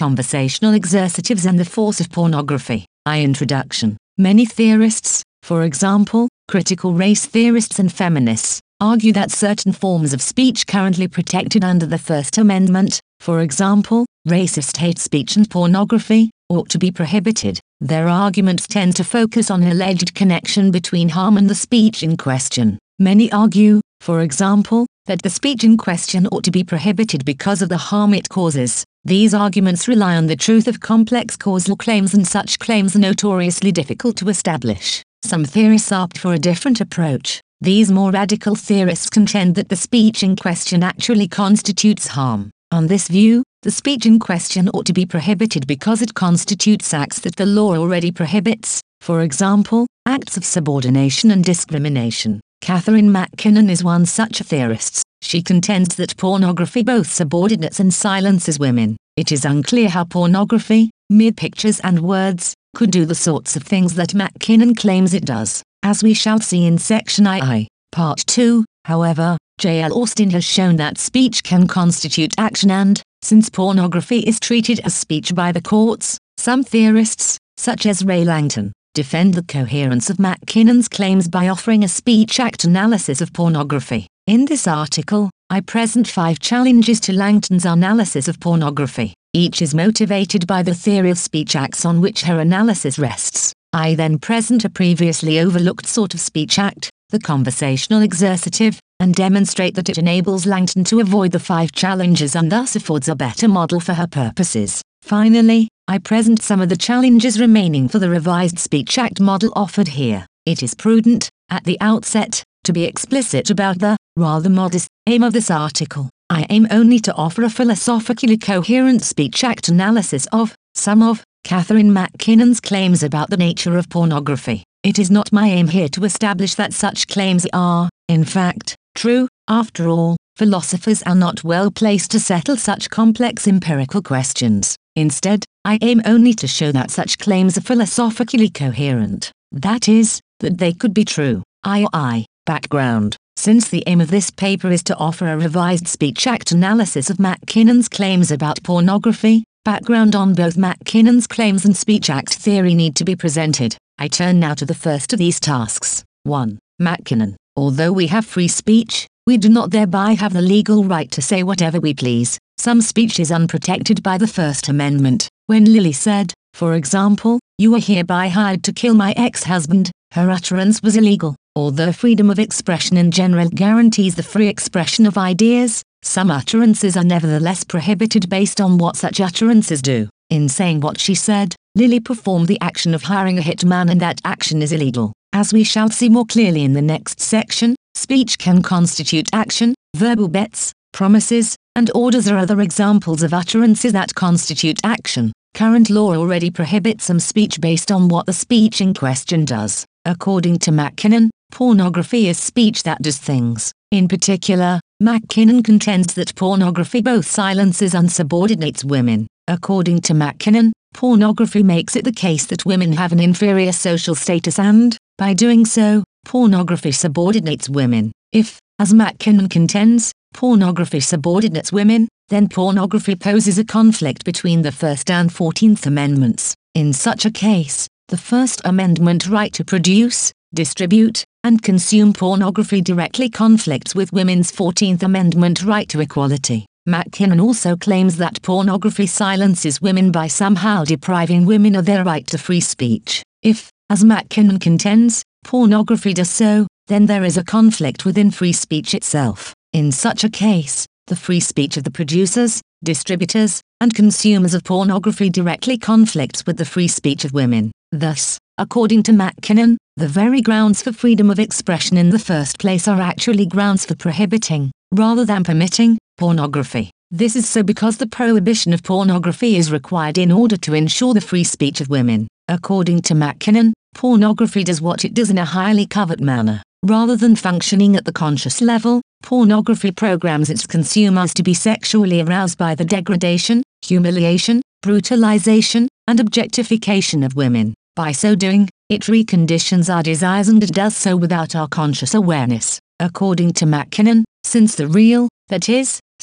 conversational exercitives and the force of pornography. Introduction. Many theorists, for example, critical race theorists and feminists, argue that certain forms of speech currently protected under the First Amendment, for example, racist hate speech and pornography, ought to be prohibited. Their arguments tend to focus on an alleged connection between harm and the speech in question. Many argue, for example, that the speech in question ought to be prohibited because of the harm it causes. These arguments rely on the truth of complex causal claims, and such claims are notoriously difficult to establish. Some theorists opt for a different approach. These more radical theorists contend that the speech in question actually constitutes harm. On this view, the speech in question ought to be prohibited because it constitutes acts that the law already prohibits, for example, acts of subordination and discrimination. Catherine MacKinnon is one such theorist. She contends that pornography both subordinates and silences women. It is unclear how pornography, mere pictures and words, could do the sorts of things that MacKinnon claims it does. As we shall see in Section II, Part 2, however, J.L. Austin has shown that speech can constitute action, and, since pornography is treated as speech by the courts, some theorists, such as Ray Langton, defend the coherence of MacKinnon's claims by offering a Speech Act analysis of pornography. In this article, I present 5 challenges to Langton's analysis of pornography. Each is motivated by the theory of speech acts on which her analysis rests. I then present a previously overlooked sort of speech act, the conversational exercitive, and demonstrate that it enables Langton to avoid the 5 challenges and thus affords a better model for her purposes. Finally, I present some of the challenges remaining for the revised speech act model offered here. It is prudent, at the outset, to be explicit about the, rather modest, aim of this article. I aim only to offer a philosophically coherent speech act analysis of some of Catherine MacKinnon's claims about the nature of pornography. It is not my aim here to establish that such claims are, in fact, true. After all, philosophers are not well placed to settle such complex empirical questions. Instead, I aim only to show that such claims are philosophically coherent. That is, that they could be true. Background. Since the aim of this paper is to offer a revised speech act analysis of MacKinnon's claims about pornography, background on both MacKinnon's claims and speech act theory need to be presented. I turn now to the first of these tasks. 1. MacKinnon. Although we have free speech, we do not thereby have the legal right to say whatever we please. Some speech is unprotected by the First Amendment. When Lily said, for example, "You are hereby hired to kill my ex-husband," her utterance was illegal. Although freedom of expression in general guarantees the free expression of ideas, some utterances are nevertheless prohibited based on what such utterances do. In saying what she said, Lily performed the action of hiring a hitman, and that action is illegal. As we shall see more clearly in the next section, speech can constitute action. Verbal bets, promises, and orders are other examples of utterances that constitute action. Current law already prohibits some speech based on what the speech in question does. According to MacKinnon, pornography is speech that does things. In particular, MacKinnon contends that pornography both silences and subordinates women. According to MacKinnon, pornography makes it the case that women have an inferior social status, and, by doing so, pornography subordinates women. If, as MacKinnon contends, pornography subordinates women, then pornography poses a conflict between the First and 14th Amendments. In such a case, the First Amendment right to produce, distribute, and consume pornography directly conflicts with women's 14th Amendment right to equality. MacKinnon also claims that pornography silences women by somehow depriving women of their right to free speech. If, as MacKinnon contends, pornography does so, then there is a conflict within free speech itself. In such a case, the free speech of the producers, distributors, and consumers of pornography directly conflicts with the free speech of women. Thus, according to MacKinnon, the very grounds for freedom of expression in the first place are actually grounds for prohibiting, rather than permitting, pornography. This is so because the prohibition of pornography is required in order to ensure the free speech of women. According to MacKinnon, pornography does what it does in a highly covert manner. Rather than functioning at the conscious level, pornography programs its consumers to be sexually aroused by the degradation, humiliation, brutalization, and objectification of women. By so doing, it reconditions our desires, and it does so without our conscious awareness. According to MacKinnon, since the real, that is,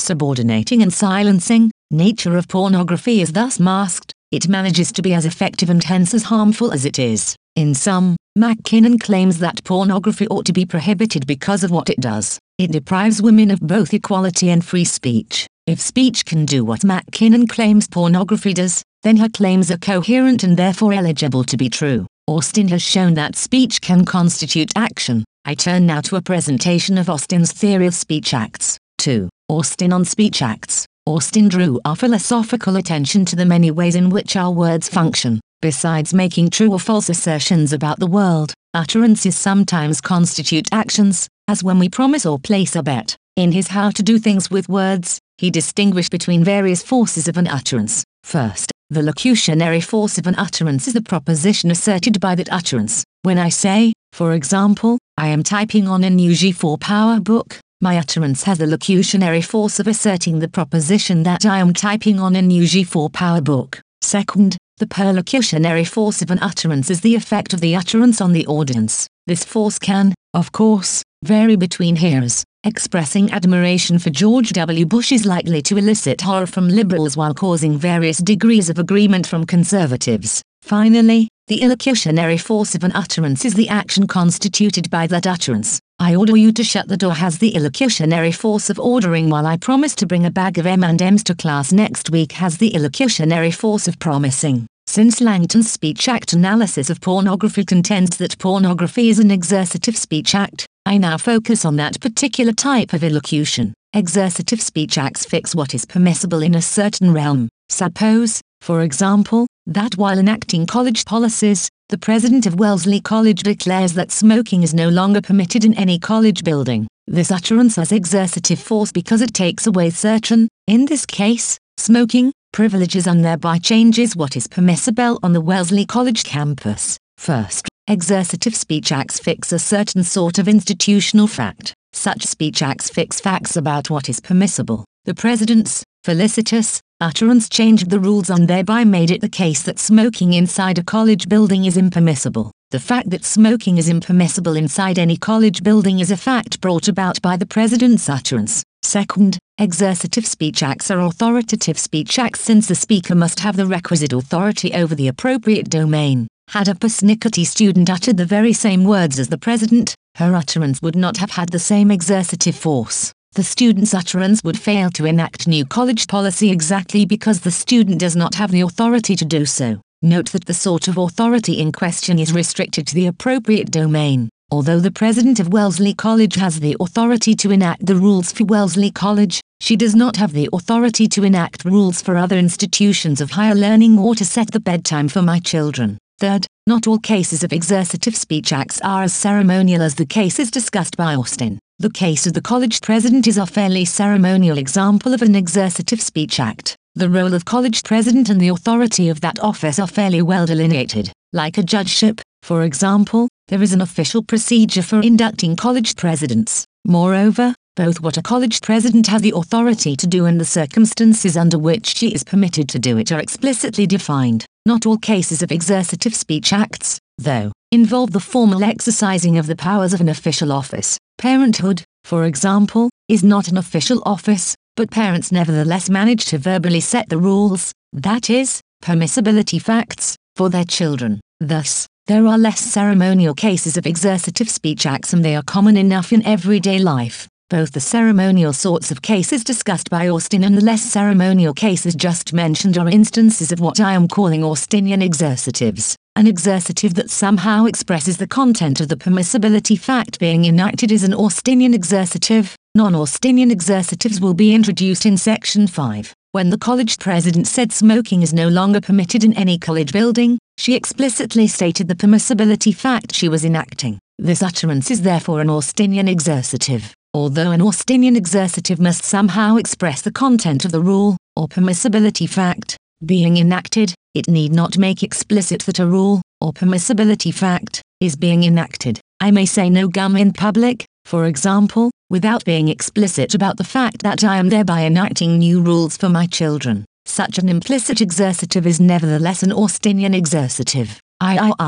subordinating and silencing. Nature of pornography is thus masked. It manages to be as effective and hence as harmful as it is. In sum, MacKinnon claims that pornography ought to be prohibited because of what it does. It deprives women of both equality and free speech. If speech can do what MacKinnon claims pornography does, then her claims are coherent and therefore eligible to be true. Austin has shown that speech can constitute action. I turn now to a presentation of Austin's theory of speech acts. 2. Austin on speech acts. Austin drew our philosophical attention to the many ways in which our words function. Besides making true or false assertions about the world, utterances sometimes constitute actions, as when we promise or place a bet. In his How to Do Things with Words, he distinguished between various forces of an utterance. First, the locutionary force of an utterance is the proposition asserted by that utterance. When I say, for example, I am typing on a new G4 PowerBook, my utterance has the locutionary force of asserting the proposition that I am typing on a new G4 PowerBook. Second, the perlocutionary force of an utterance is the effect of the utterance on the audience. This force can, of course, vary between hearers. Expressing admiration for George W. Bush is likely to elicit horror from liberals while causing various degrees of agreement from conservatives. Finally, the illocutionary force of an utterance is the action constituted by that utterance. I order you to shut the door has the illocutionary force of ordering, while I promise to bring a bag of M&Ms to class next week has the illocutionary force of promising. Since Langton's Speech Act analysis of pornography contends that pornography is an exercitive speech act, I now focus on that particular type of illocution. Exercitive speech acts fix what is permissible in a certain realm. Suppose, for example, that while enacting college policies, the president of Wellesley College declares that smoking is no longer permitted in any college building. This utterance has exercitive force because it takes away certain, in this case, smoking, privileges and thereby changes what is permissible on the Wellesley College campus. First, exercitive speech acts fix a certain sort of institutional fact. Such speech acts fix facts about what is permissible. The president's felicitous utterance changed the rules and thereby made it the case that smoking inside a college building is impermissible. The fact that smoking is impermissible inside any college building is a fact brought about by the president's utterance. Second, exercitive speech acts are authoritative speech acts since the speaker must have the requisite authority over the appropriate domain. Had a Persnickety student uttered the very same words as the president, her utterance would not have had the same exercitive force. The student's utterance would fail to enact new college policy exactly because the student does not have the authority to do so. Note that the sort of authority in question is restricted to the appropriate domain. Although the president of Wellesley College has the authority to enact the rules for Wellesley College, she does not have the authority to enact rules for other institutions of higher learning or to set the bedtime for my children. Third, not all cases of exercitive speech acts are as ceremonial as the cases discussed by Austin. The case of the college president is a fairly ceremonial example of an exercitive speech act. The role of college president and the authority of that office are fairly well delineated. Like a judgeship, for example, there is an official procedure for inducting college presidents. Moreover, both what a college president has the authority to do and the circumstances under which she is permitted to do it are explicitly defined. Not all cases of exercitive speech acts, though, involve the formal exercising of the powers of an official office. Parenthood, for example, is not an official office, but parents nevertheless manage to verbally set the rules, that is, permissibility facts, for their children. Thus, there are less ceremonial cases of exercitive speech acts and they are common enough in everyday life. Both the ceremonial sorts of cases discussed by Austin and the less ceremonial cases just mentioned are instances of what I am calling Austinian exercitives. An exercitive that somehow expresses the content of the permissibility fact being enacted is an Austinian exercitive. Non-Austinian exercitives will be introduced in Section 5. When the college president said smoking is no longer permitted in any college building, she explicitly stated the permissibility fact she was enacting. This utterance is therefore an Austinian exercitive. Although an Austinian exercitive must somehow express the content of the rule, or permissibility fact, being enacted, it need not make explicit that a rule, or permissibility fact, is being enacted. I may say no gum in public, for example, without being explicit about the fact that I am thereby enacting new rules for my children. Such an implicit exercitive is nevertheless an Austinian exercitive.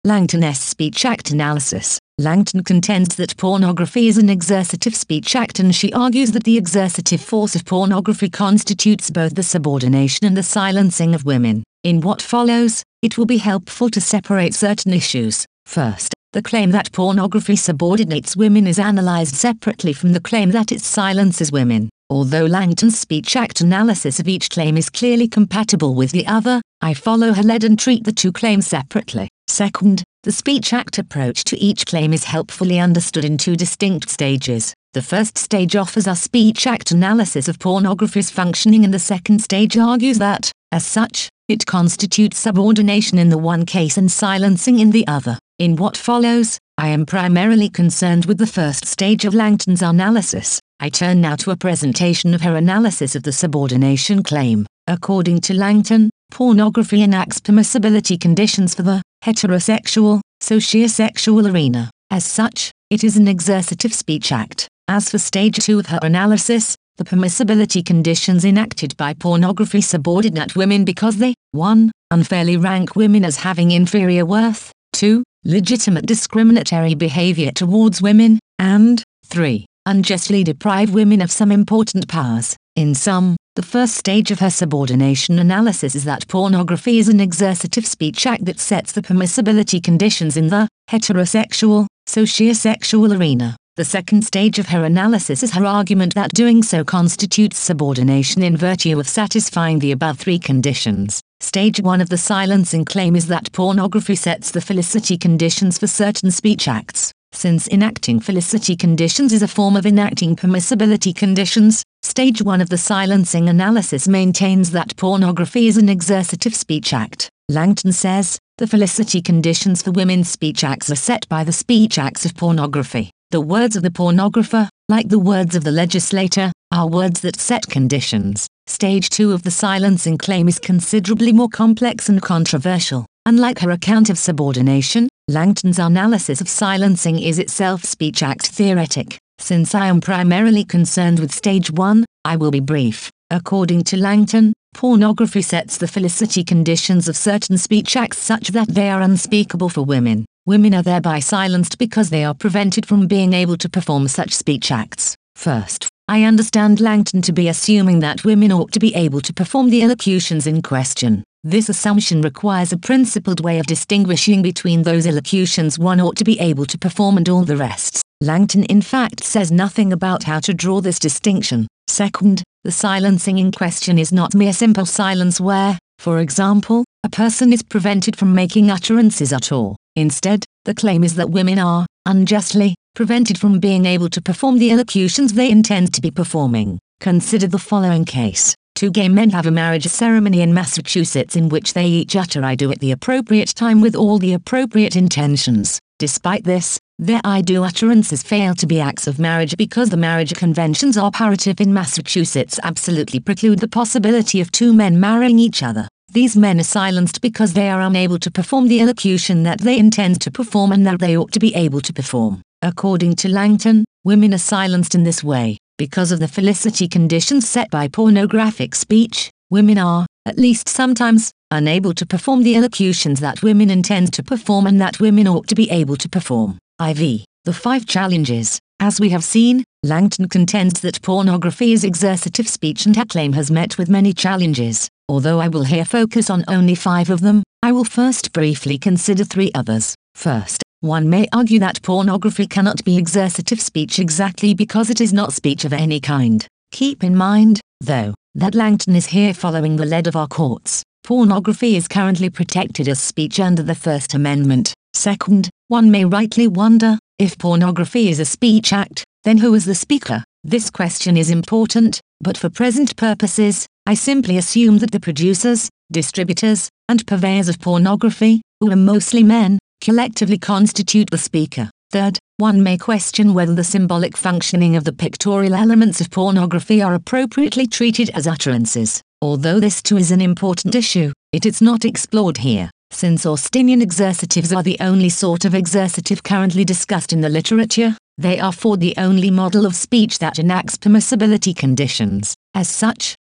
Langton's Speech Act analysis. Langton contends that pornography is an exercitive speech act, and she argues that the exercitive force of pornography constitutes both the subordination and the silencing of women. In what follows, it will be helpful to separate certain issues. First, the claim that pornography subordinates women is analyzed separately from the claim that it silences women. Although Langton's Speech Act analysis of each claim is clearly compatible with the other, I follow her lead and treat the two claims separately. Second, the Speech Act approach to each claim is helpfully understood in two distinct stages. The first stage offers a Speech Act analysis of pornography's functioning, and the second stage argues that, as such, it constitutes subordination in the one case and silencing in the other. In what follows, I am primarily concerned with the first stage of Langton's analysis. I turn now to a presentation of her analysis of the subordination claim. According to Langton, pornography enacts permissibility conditions for the heterosexual, sociosexual arena. As such, it is an exercitive speech act. As for stage 2 of her analysis, the permissibility conditions enacted by pornography subordinate women because they 1. Unfairly rank women as having inferior worth, 2. Legitimate discriminatory behavior towards women, and 3. Unjustly deprive women of some important powers. In sum, the first stage of her subordination analysis is that pornography is an exercitive speech act that sets the permissibility conditions in the heterosexual, sociosexual arena. The second stage of her analysis is her argument that doing so constitutes subordination in virtue of satisfying the above three conditions. Stage 1 of the silencing claim is that pornography sets the felicity conditions for certain speech acts. Since enacting felicity conditions is a form of enacting permissibility conditions, stage 1 of the silencing analysis maintains that pornography is an exercitive speech act. Langton says, the felicity conditions for women's speech acts are set by the speech acts of pornography. The words of the pornographer, like the words of the legislator, are words that set conditions. Stage 2 of the silencing claim is considerably more complex and controversial. Unlike her account of subordination, Langton's analysis of silencing is itself speech act theoretic. Since I am primarily concerned with stage 1, I will be brief. According to Langton, pornography sets the felicity conditions of certain speech acts such that they are unspeakable for women. Women are thereby silenced because they are prevented from being able to perform such speech acts. First, I understand Langton to be assuming that women ought to be able to perform the elocutions in question. This assumption requires a principled way of distinguishing between those elocutions one ought to be able to perform and all the rest. Langton in fact says nothing about how to draw this distinction. Second, the silencing in question is not mere simple silence where, for example, a person is prevented from making utterances at all. Instead, the claim is that women are, unjustly, prevented from being able to perform the elocutions they intend to be performing. Consider the following case. Two gay men have a marriage ceremony in Massachusetts in which they each utter "I do" at the appropriate time with all the appropriate intentions. Despite this, their "I do" utterances fail to be acts of marriage because the marriage conventions operative in Massachusetts absolutely preclude the possibility of two men marrying each other. These men are silenced because they are unable to perform the elocution that they intend to perform and that they ought to be able to perform. According to Langton, women are silenced in this way. Because of the felicity conditions set by pornographic speech, women are, at least sometimes, unable to perform the elocutions that women intend to perform and that women ought to be able to perform. IV. The 5 challenges. As we have seen, Langton contends that pornography is exercitive speech and her claim has met with many challenges. Although I will here focus on only 5 of them, I will first briefly consider 3 others. First, one may argue that pornography cannot be exercitive speech exactly because it is not speech of any kind. Keep in mind, though, that Langton is here following the lead of our courts. Pornography is currently protected as speech under the First Amendment. Second, one may rightly wonder, if pornography is a speech act, then who is the speaker? This question is important, but for present purposes, I simply assume that the producers, distributors, and purveyors of pornography, who are mostly men, collectively constitute the speaker. Third, one may question whether the symbolic functioning of the pictorial elements of pornography are appropriately treated as utterances. Although this too is an important issue, it is not explored here. Since Austinian exercitives are the only sort of exercitive currently discussed in the literature, they are for the only model of speech that enacts permissibility conditions. As such,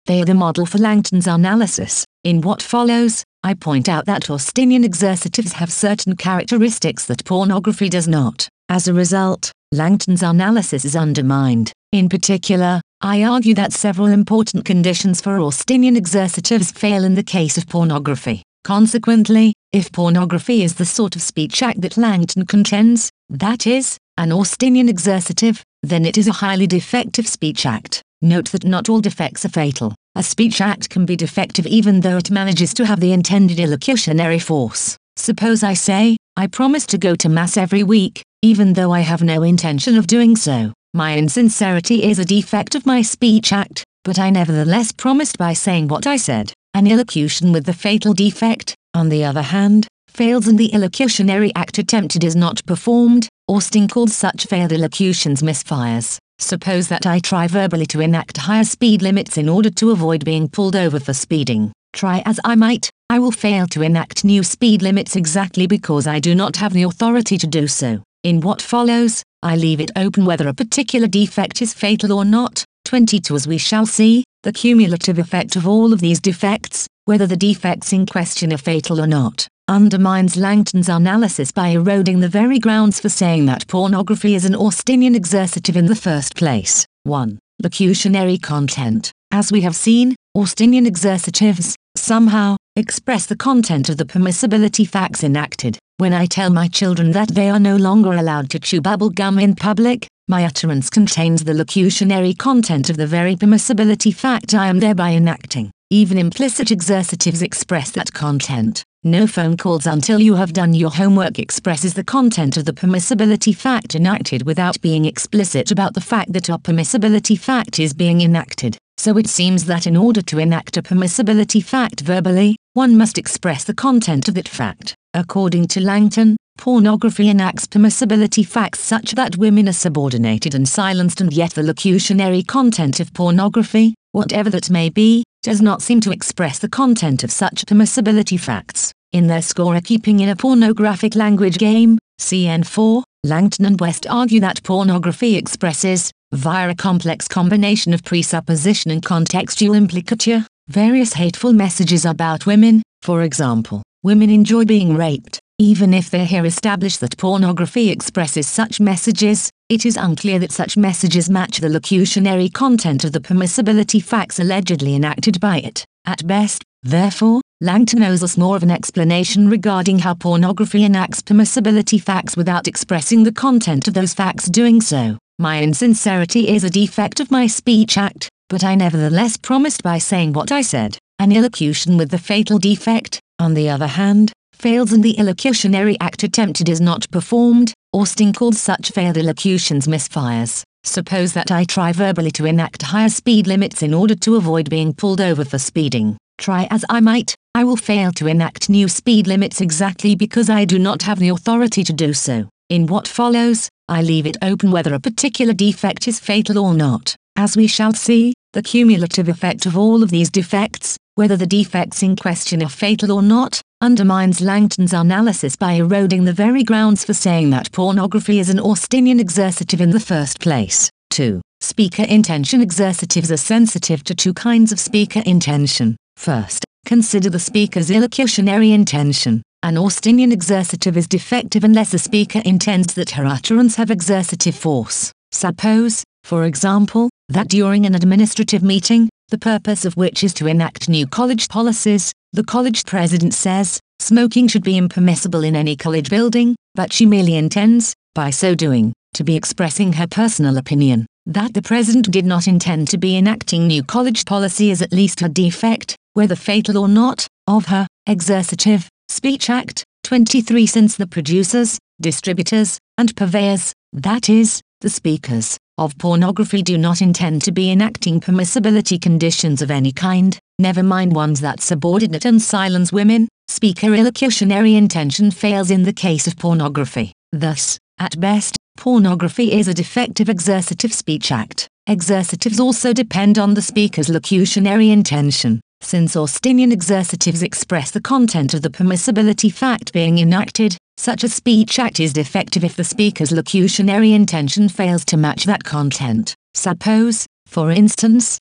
They are the model for Langton's analysis. In what follows, I point out that Austinian exercitives have certain characteristics that pornography does not. As a result, Langton's analysis is undermined. In particular, I argue that several important conditions for Austinian exercitives fail in the case of pornography. Consequently, if pornography is the sort of speech act that Langton contends, that is, an Austinian exercitive, then it is a highly defective speech act. Note that not all defects are fatal. A speech act can be defective even though it manages to have the intended illocutionary force. Suppose I say, I promise to go to Mass every week, even though I have no intention of doing so. My insincerity is a defect of my speech act, but I nevertheless promised by saying what I said. An illocution with the fatal defect, on the other hand, fails and the illocutionary act attempted is not performed. Austin calls such failed illocutions misfires. Suppose that I try verbally to enact higher speed limits in order to avoid being pulled over for speeding. Try as I might, I will fail to enact new speed limits exactly because I do not have the authority to do so. In what follows, I leave it open whether a particular defect is fatal or not. 22. As we shall see, the cumulative effect of all of these defects, whether the defects in question are fatal or not, undermines Langton's analysis by eroding the very grounds for saying that pornography is an Austinian exercitive in the first place. 1. Locutionary content. As we have seen, Austinian exercitives, somehow, express the content of the permissibility facts enacted. When I tell my children that they are no longer allowed to chew bubble gum in public, my utterance contains the locutionary content of the very permissibility fact I am thereby enacting. Even implicit exercitives express that content. No phone calls until you have done your homework expresses the content of the permissibility fact enacted without being explicit about the fact that a permissibility fact is being enacted. So it seems that in order to enact a permissibility fact verbally, one must express the content of that fact. According to Langton, pornography enacts permissibility facts such that women are subordinated and silenced, and yet the locutionary content of pornography, whatever that may be, does not seem to express the content of such permissibility facts. In their score-keeping in a pornographic language game, CN4, Langton and West argue that pornography expresses, via a complex combination of presupposition and contextual implicature, various hateful messages about women. For example, women enjoy being raped. Even if they here establish that pornography expresses such messages, it is unclear that such messages match the locutionary content of the permissibility facts allegedly enacted by it. At best, therefore, Langton owes us more of an explanation regarding how pornography enacts permissibility facts without expressing the content of those facts doing so. My insincerity is a defect of my speech act, but I nevertheless promised by saying what I said. An illocution with the fatal defect, on the other hand, fails and the illocutionary act attempted is not performed. Austin calls such failed illocutions misfires. Suppose that I try verbally to enact higher speed limits in order to avoid being pulled over for speeding. Try as I might, I will fail to enact new speed limits exactly because I do not have the authority to do so. In what follows, I leave it open whether a particular defect is fatal or not. As we shall see, the cumulative effect of all of these defects, whether the defects in question are fatal or not, undermines Langton's analysis by eroding the very grounds for saying that pornography is an Austinian exercitive in the first place. 2. Speaker intention. Exercitives are sensitive to two kinds of speaker intention. First, consider the speaker's illocutionary intention. An Austinian exercitive is defective unless the speaker intends that her utterance have exercitive force. Suppose, for example, that during an administrative meeting, the purpose of which is to enact new college policies, the college president says, smoking should be impermissible in any college building, but she merely intends, by so doing, to be expressing her personal opinion. That the president did not intend to be enacting new college policy is at least a defect, whether fatal or not, of her exercitive speech act. 23. Since the producers, distributors, and purveyors, that is, the speakers, of pornography do not intend to be enacting permissibility conditions of any kind, never mind ones that subordinate and silence women, speaker illocutionary intention fails in the case of pornography. Thus, at best, pornography is a defective exercitive speech act. Exercitives also depend on the speaker's locutionary intention. Since Austinian exercitives express the content of the permissibility fact being enacted, such a speech act is defective if the speaker's locutionary intention fails to match that content. Suppose, for instance,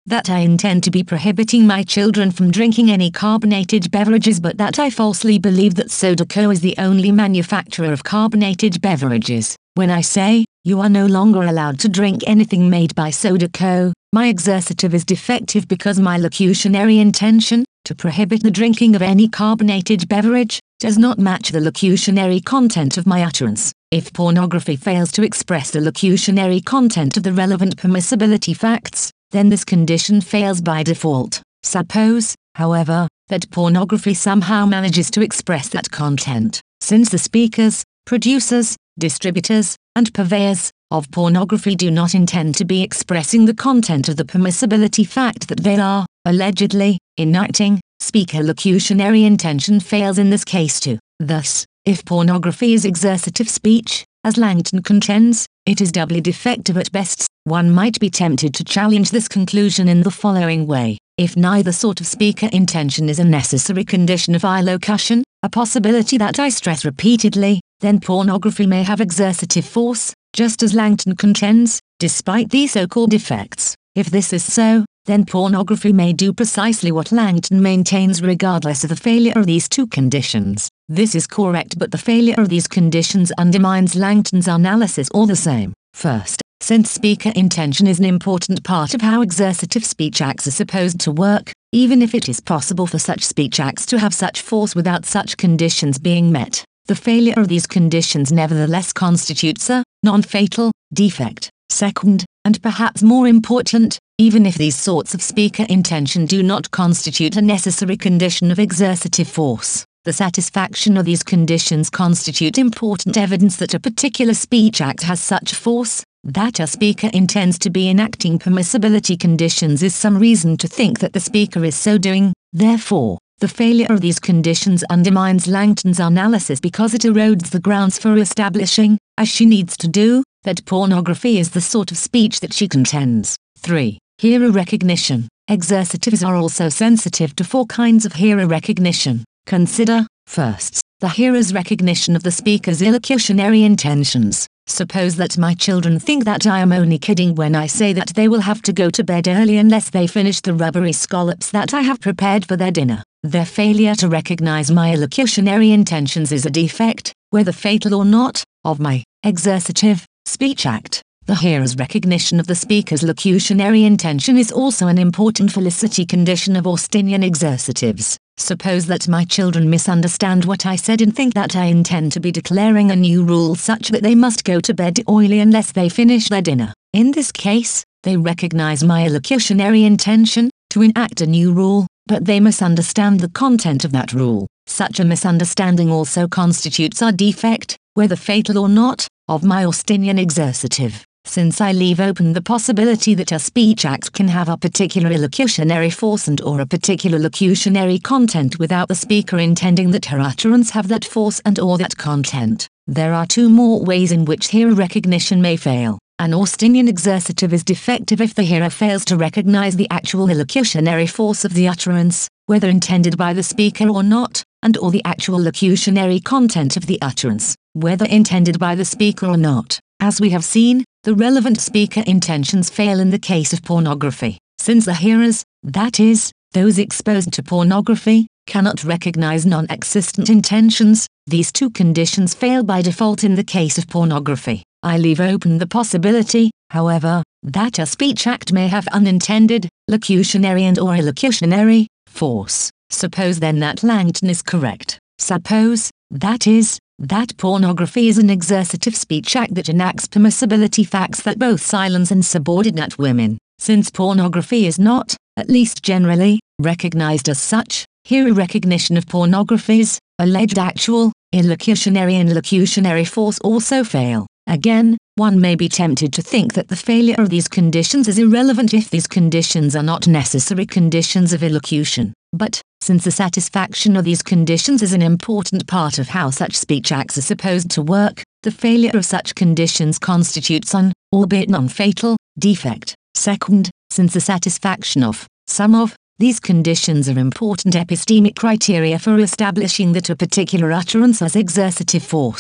that I intend to be prohibiting my children from drinking any carbonated beverages, but that I falsely believe that Soda Co. is the only manufacturer of carbonated beverages. When I say, you are no longer allowed to drink anything made by Soda Co., my exercitive is defective because my locutionary intention, to prohibit the drinking of any carbonated beverage, does not match the locutionary content of my utterance. If pornography fails to express the locutionary content of the relevant permissibility facts, then this condition fails by default. Suppose, however, that pornography somehow manages to express that content. Since the speakers, producers, distributors, and purveyors of pornography do not intend to be expressing the content of the permissibility fact that they are, allegedly, enacting, speaker locutionary intention fails in this case too. Thus, if pornography is exercitive speech, as Langton contends, it is doubly defective at best. One might be tempted to challenge this conclusion in the following way. If neither sort of speaker intention is a necessary condition of illocution, a possibility that I stress repeatedly, then pornography may have exercitive force, just as Langton contends, despite these so-called defects. If this is so, then pornography may do precisely what Langton maintains regardless of the failure of these two conditions. This is correct, but the failure of these conditions undermines Langton's analysis all the same. First, since speaker intention is an important part of how exercitive speech acts are supposed to work, even if it is possible for such speech acts to have such force without such conditions being met, the failure of these conditions nevertheless constitutes a non-fatal defect. Second, and perhaps more important, even if these sorts of speaker intention do not constitute a necessary condition of exercitive force, the satisfaction of these conditions constitute important evidence that a particular speech act has such force, that a speaker intends to be enacting permissibility conditions is some reason to think that the speaker is so doing. Therefore, the failure of these conditions undermines Langton's analysis because it erodes the grounds for establishing, as she needs to do, that pornography is the sort of speech that she contends. 3. Hearer recognition. Exercitives are also sensitive to 4 kinds of hearer recognition. Consider, first, the hearer's recognition of the speaker's illocutionary intentions. Suppose that my children think that I am only kidding when I say that they will have to go to bed early unless they finish the rubbery scallops that I have prepared for their dinner. Their failure to recognize my illocutionary intentions is a defect, whether fatal or not, of my exercitive speech act. The hearer's recognition of the speaker's locutionary intention is also an important felicity condition of Austinian exercitives. Suppose that my children misunderstand what I said and think that I intend to be declaring a new rule such that they must go to bed early unless they finish their dinner. In this case, they recognize my illocutionary intention to enact a new rule, but they misunderstand the content of that rule. Such a misunderstanding also constitutes a defect, whether fatal or not, of my Austinian exercitive. Since I leave open the possibility that a speech act can have a particular illocutionary force and or a particular locutionary content without the speaker intending that her utterance have that force and or that content, there are 2 more ways in which hearer recognition may fail. An Austinian exercitive is defective if the hearer fails to recognize the actual illocutionary force of the utterance, whether intended by the speaker or not, and or the actual locutionary content of the utterance, whether intended by the speaker or not. As we have seen, the relevant speaker intentions fail in the case of pornography, since the hearers, that is, those exposed to pornography, cannot recognize non-existent intentions. These 2 conditions fail by default in the case of pornography. I leave open the possibility, however, that a speech act may have unintended, locutionary and or illocutionary force. Suppose then that Langton is correct. Suppose, that is, that pornography is an exercitive speech act that enacts permissibility facts that both silence and subordinate women. Since pornography is not, at least generally, recognized as such, hearer recognition of pornography's alleged actual, illocutionary and locutionary force also fail. Again, one may be tempted to think that the failure of these conditions is irrelevant if these conditions are not necessary conditions of illocution. But, since the satisfaction of these conditions is an important part of how such speech acts are supposed to work, the failure of such conditions constitutes an, albeit non-fatal, defect. Second, since the satisfaction of some of these conditions are important epistemic criteria for establishing that a particular utterance has exercitive force,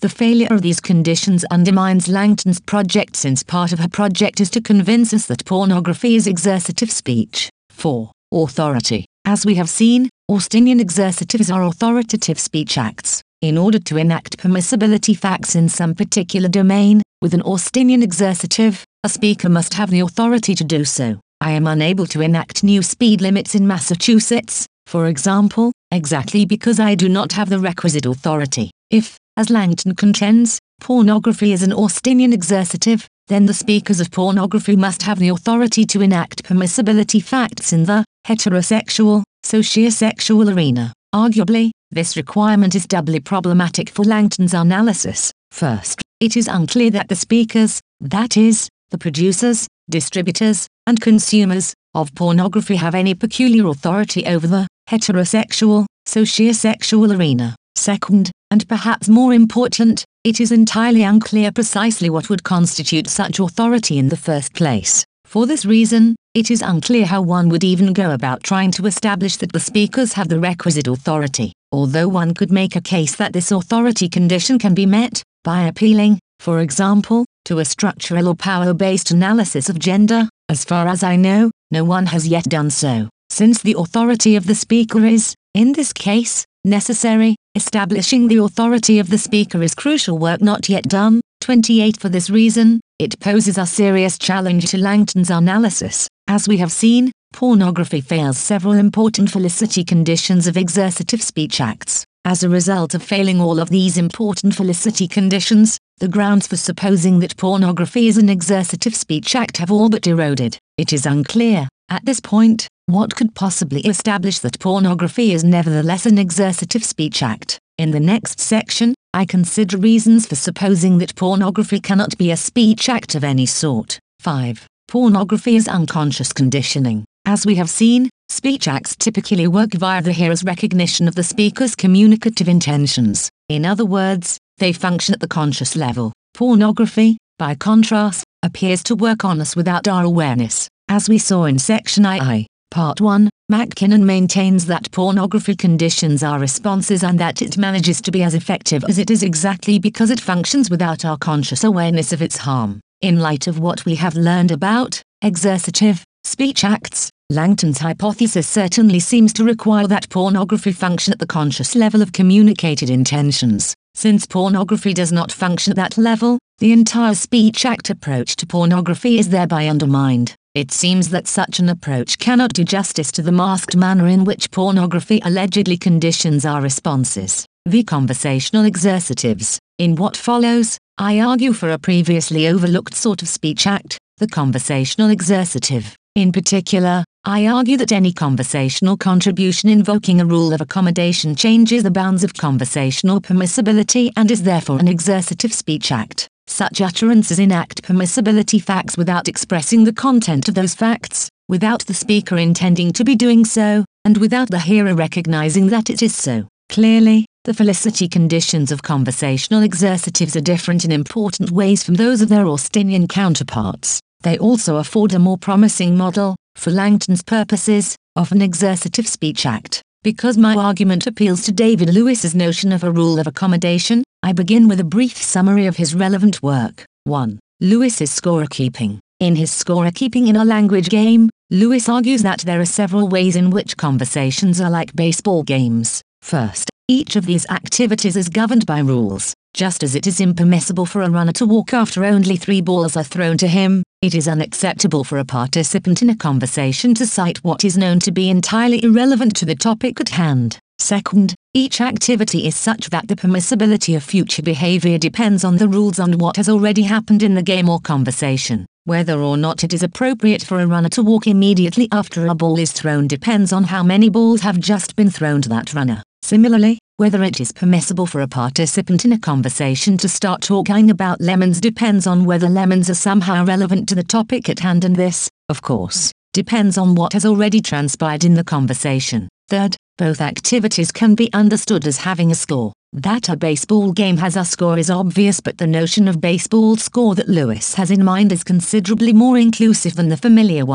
The failure of these conditions undermines Langton's project, since part of her project is to convince us that pornography is exercitive speech. 4. Authority. As we have seen, Austinian exercitives are authoritative speech acts. In order to enact permissibility facts in some particular domain, with an Austinian exercitive, a speaker must have the authority to do so. I am unable to enact new speed limits in Massachusetts, for example, exactly because I do not have the requisite authority. If, as Langton contends, pornography is an Austinian exercitive, then the speakers of pornography must have the authority to enact permissibility facts in the heterosexual, sociosexual arena. Arguably, this requirement is doubly problematic for Langton's analysis. First, it is unclear that the speakers, that is, the producers, distributors, and consumers, of pornography have any peculiar authority over the heterosexual, sociosexual arena. Second, and perhaps more important, it is entirely unclear precisely what would constitute such authority in the first place. For this reason, it is unclear how one would even go about trying to establish that the speakers have the requisite authority, although one could make a case that this authority condition can be met, by appealing, for example, to a structural or power-based analysis of gender. As far as I know, no one has yet done so. Since the authority of the speaker is, in this case, necessary, establishing the authority of the speaker is crucial work not yet done. 28. For this reason, it poses a serious challenge to Langton's analysis. As we have seen, pornography fails several important felicity conditions of exercitive speech acts. As a result of failing all of these important felicity conditions, the grounds for supposing that pornography is an exercitive speech act have all but eroded. It is unclear, at this point, what could possibly establish that pornography is nevertheless an exercitive speech act. In the next section, I consider reasons for supposing that pornography cannot be a speech act of any sort. 5. Pornography is unconscious conditioning. As we have seen, speech acts typically work via the hearer's recognition of the speaker's communicative intentions. In other words, they function at the conscious level. Pornography, by contrast, appears to work on us without our awareness. As we saw in section II, Part 1, McKinnon maintains that pornography conditions our responses and that it manages to be as effective as it is exactly because it functions without our conscious awareness of its harm. In light of what we have learned about exercitive speech acts, Langton's hypothesis certainly seems to require that pornography function at the conscious level of communicated intentions. Since pornography does not function at that level, the entire speech act approach to pornography is thereby undermined. It seems that such an approach cannot do justice to the masked manner in which pornography allegedly conditions our responses. The conversational exercitives. In what follows, I argue for a previously overlooked sort of speech act, the conversational exercitive. In particular, I argue that any conversational contribution invoking a rule of accommodation changes the bounds of conversational permissibility and is therefore an exercitive speech act. Such utterances enact permissibility facts without expressing the content of those facts, without the speaker intending to be doing so, and without the hearer recognizing that it is so. Clearly, the felicity conditions of conversational exercitives are different in important ways from those of their Austinian counterparts. They also afford a more promising model, for Langton's purposes, of an exercitive speech act. Because my argument appeals to David Lewis's notion of a rule of accommodation, I begin with a brief summary of his relevant work. 1. Lewis's scorekeeping. In his Scorekeeping in a Language Game, Lewis argues that there are several ways in which conversations are like baseball games. First, each of these activities is governed by rules. Just as it is impermissible for a runner to walk after only 3 balls are thrown to him, it is unacceptable for a participant in a conversation to cite what is known to be entirely irrelevant to the topic at hand. Second, each activity is such that the permissibility of future behavior depends on the rules on what has already happened in the game or conversation. Whether or not it is appropriate for a runner to walk immediately after a ball is thrown depends on how many balls have just been thrown to that runner. Similarly, whether it is permissible for a participant in a conversation to start talking about lemons depends on whether lemons are somehow relevant to the topic at hand, and this, of course, depends on what has already transpired in the conversation. Third, both activities can be understood as having a score. That a baseball game has a score is obvious, but the notion of baseball score that Lewis has in mind is considerably more inclusive than the familiar one.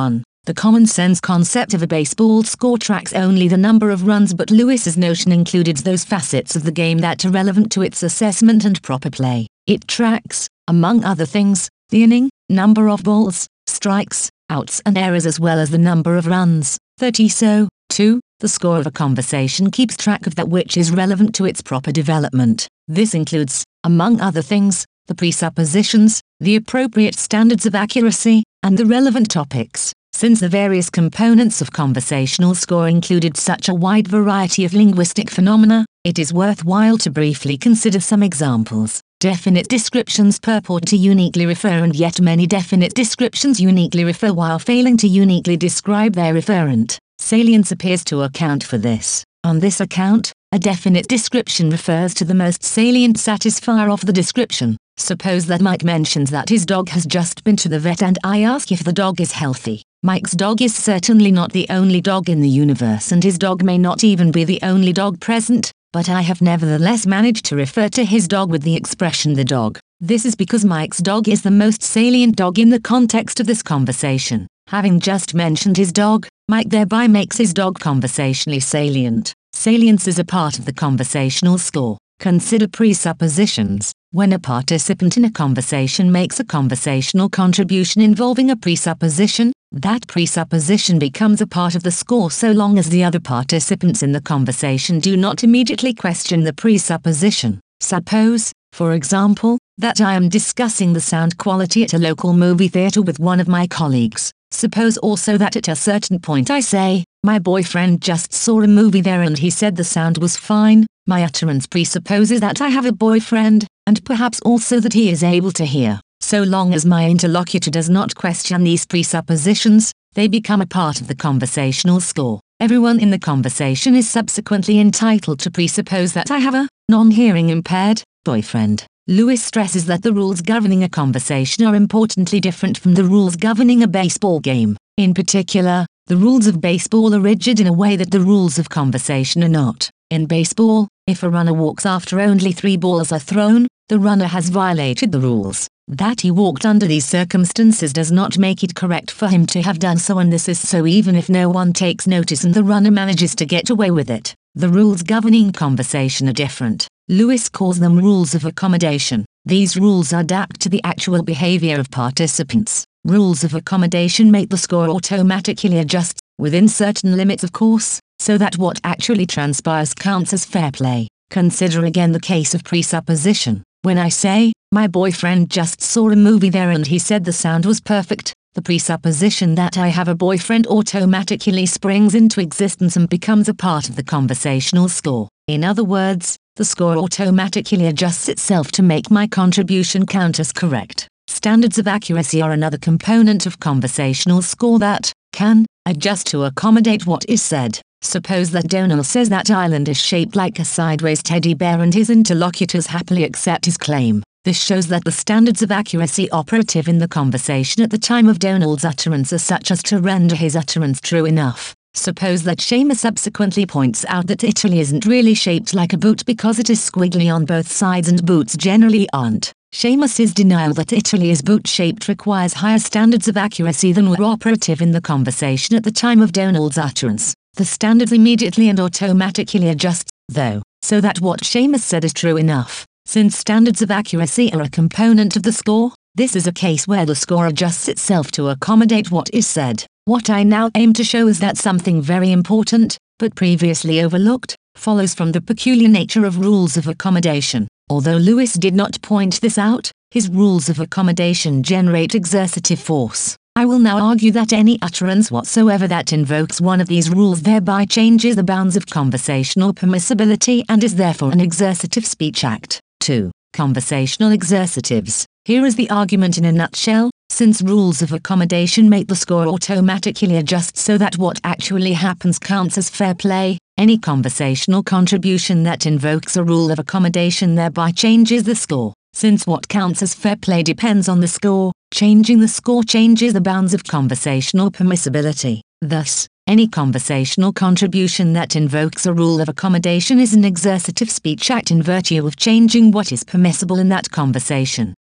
The common-sense concept of a baseball score tracks only the number of runs, but Lewis's notion included those facets of the game that are relevant to its assessment and proper play. It tracks, among other things, the inning, number of balls, strikes, outs and errors, as well as the number of runs. 30. So, too, the score of a conversation keeps track of that which is relevant to its proper development. This includes, among other things, the presuppositions, the appropriate standards of accuracy, and the relevant topics. Since the various components of conversational score included such a wide variety of linguistic phenomena, it is worthwhile to briefly consider some examples. Definite descriptions purport to uniquely refer, and yet many definite descriptions uniquely refer while failing to uniquely describe their referent. Salience appears to account for this. On this account, a definite description refers to the most salient satisfier of the description. Suppose that Mike mentions that his dog has just been to the vet, and I ask if the dog is healthy. Mike's dog is certainly not the only dog in the universe, and his dog may not even be the only dog present, but I have nevertheless managed to refer to his dog with the expression "the dog." This is because Mike's dog is the most salient dog in the context of this conversation. Having just mentioned his dog, Mike thereby makes his dog conversationally salient. Salience is a part of the conversational score. Consider presuppositions. When a participant in a conversation makes a conversational contribution involving a presupposition, that presupposition becomes a part of the score so long as the other participants in the conversation do not immediately question the presupposition. Suppose, for example, that I am discussing the sound quality at a local movie theater with one of my colleagues. Suppose also that at a certain point I say, "My boyfriend just saw a movie there and he said the sound was fine." My utterance presupposes that I have a boyfriend, and perhaps also that he is able to hear. So long as my interlocutor does not question these presuppositions, they become a part of the conversational score. Everyone in the conversation is subsequently entitled to presuppose that I have a non-hearing impaired boyfriend. Lewis stresses that the rules governing a conversation are importantly different from the rules governing a baseball game. In particular, the rules of baseball are rigid in a way that the rules of conversation are not. In baseball, if a runner walks after only 3 balls are thrown, the runner has violated the rules. That he walked under these circumstances does not make it correct for him to have done so, and this is so even if no one takes notice and the runner manages to get away with it. The rules governing conversation are different. Lewis calls them rules of accommodation. These rules adapt to the actual behavior of participants. Rules of accommodation make the score automatically adjust, within certain limits of course, so that what actually transpires counts as fair play. Consider again the case of presupposition. When I say, "My boyfriend just saw a movie there and he said the sound was perfect," the presupposition that I have a boyfriend automatically springs into existence and becomes a part of the conversational score. In other words, the score automatically adjusts itself to make my contribution count as correct. Standards of accuracy are another component of conversational score that can adjust to accommodate what is said. Suppose that Donald says that island is shaped like a sideways teddy bear and his interlocutors happily accept his claim. This shows that the standards of accuracy operative in the conversation at the time of Donald's utterance are such as to render his utterance true enough. Suppose that Seamus subsequently points out that Italy isn't really shaped like a boot because it is squiggly on both sides and boots generally aren't. Seamus's denial that Italy is boot-shaped requires higher standards of accuracy than were operative in the conversation at the time of Donald's utterance. The standards immediately and automatically adjust, though, so that what Seamus said is true enough. Since standards of accuracy are a component of the score, this is a case where the score adjusts itself to accommodate what is said. What I now aim to show is that something very important, but previously overlooked, follows from the peculiar nature of rules of accommodation. Although Lewis did not point this out, his rules of accommodation generate exercitive force. I will now argue that any utterance whatsoever that invokes one of these rules thereby changes the bounds of conversational permissibility and is therefore an exercitive speech act. 2. Conversational exercitives. Here is the argument in a nutshell. Since rules of accommodation make the score automatically adjust so that what actually happens counts as fair play, any conversational contribution that invokes a rule of accommodation thereby changes the score. Since what counts as fair play depends on the score, changing the score changes the bounds of conversational permissibility. Thus, any conversational contribution that invokes a rule of accommodation is an exercitive speech act in virtue of changing what is permissible in that conversation.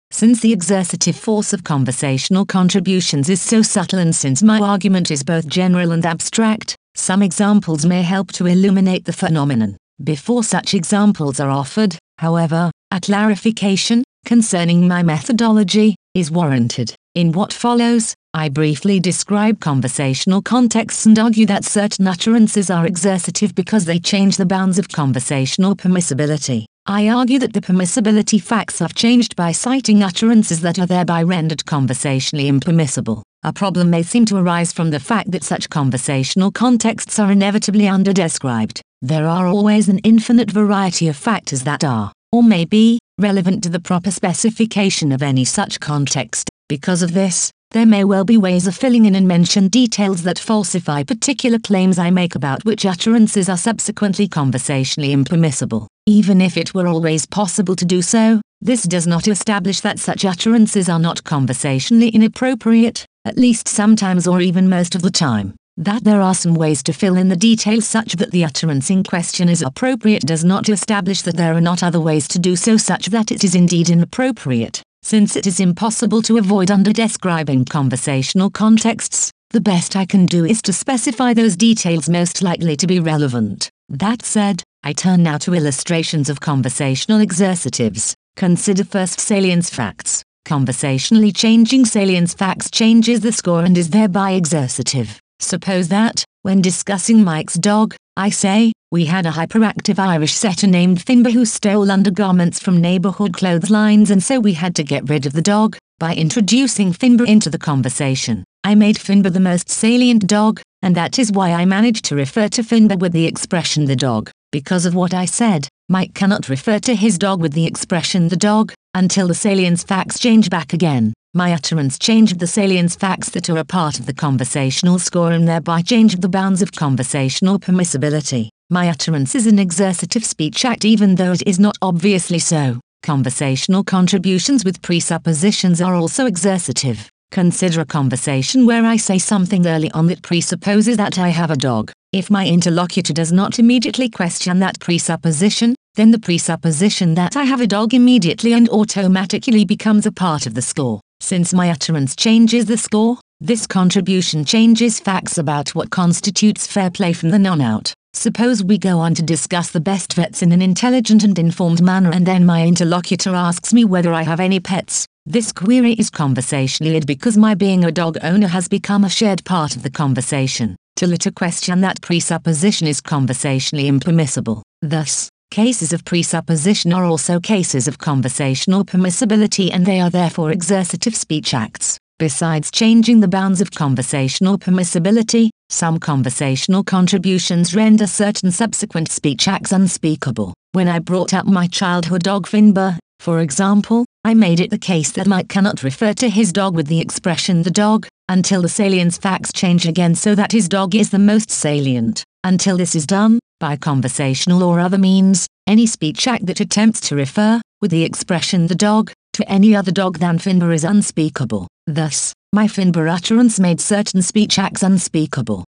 Since the exercitive force of conversational contributions is so subtle and since my argument is both general and abstract, some examples may help to illuminate the phenomenon. Before such examples are offered, however, a clarification concerning my methodology is warranted. In what follows, I briefly describe conversational contexts and argue that certain utterances are exercitive because they change the bounds of conversational permissibility. I argue that the permissibility facts have changed by citing utterances that are thereby rendered conversationally impermissible. A problem may seem to arise from the fact that such conversational contexts are inevitably underdescribed. There are always an infinite variety of factors that are, or may be, relevant to the proper specification of any such context. Because of this, there may well be ways of filling in and mention details that falsify particular claims I make about which utterances are subsequently conversationally impermissible. Even if it were always possible to do so, this does not establish that such utterances are not conversationally inappropriate, at least sometimes or even most of the time. That there are some ways to fill in the details such that the utterance in question is appropriate does not establish that there are not other ways to do so such that it is indeed inappropriate. Since it is impossible to avoid under-describing conversational contexts, the best I can do is to specify those details most likely to be relevant. That said, I turn now to illustrations of conversational exercitives. Consider first salience facts. Conversationally changing salience facts changes the score and is thereby exercitive. Suppose that, when discussing Mike's dog, I say, we had a hyperactive Irish setter named Finbar who stole undergarments from neighborhood clotheslines and so we had to get rid of the dog. By introducing Finbar into the conversation, I made Finbar the most salient dog, and that is why I managed to refer to Finbar with the expression the dog. Because of what I said, Mike cannot refer to his dog with the expression the dog, until the salience facts change back again. My utterance changed the salience facts that are a part of the conversational score and thereby changed the bounds of conversational permissibility. My utterance is an exercitive speech act even though it is not obviously so. Conversational contributions with presuppositions are also exercitive. Consider a conversation where I say something early on that presupposes that I have a dog. If my interlocutor does not immediately question that presupposition, then the presupposition that I have a dog immediately and automatically becomes a part of the score. Since my utterance changes the score, this contribution changes facts about what constitutes fair play from the non-out. Suppose we go on to discuss the best vets in an intelligent and informed manner and then my interlocutor asks me whether I have any pets. This query is conversationally odd because my being a dog owner has become a shared part of the conversation. To later question that presupposition is conversationally impermissible. Thus, cases of presupposition are also cases of conversational permissibility and they are therefore exercitive speech acts. Besides changing the bounds of conversational permissibility, some conversational contributions render certain subsequent speech acts unspeakable. When I brought up my childhood dog Finbar, for example, I made it the case that Mike cannot refer to his dog with the expression the dog, until the salience facts change again so that his dog is the most salient. Until this is done, by conversational or other means, any speech act that attempts to refer, with the expression the dog, to any other dog than Finbar is unspeakable. Thus, my Finbar utterance made certain speech acts unspeakable.